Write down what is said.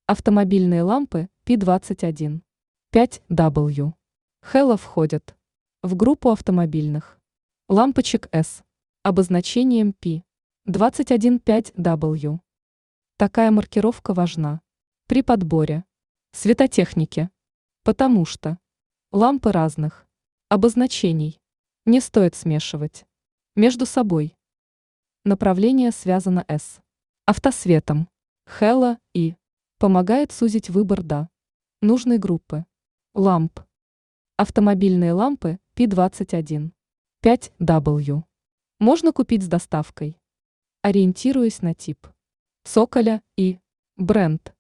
Автомобильные лампы P21. 5W. Hella входят в группу автомобильных лампочек S обозначением P215W. Такая маркировка важна при подборе светотехники, потому что лампы разных обозначений не стоит смешивать между собой. Направление связано с автосветом. Hella и помогает сузить выбор до нужной группы ламп. Автомобильные лампы P21. 5W. Можно купить с доставкой, ориентируясь на тип цоколя и бренд.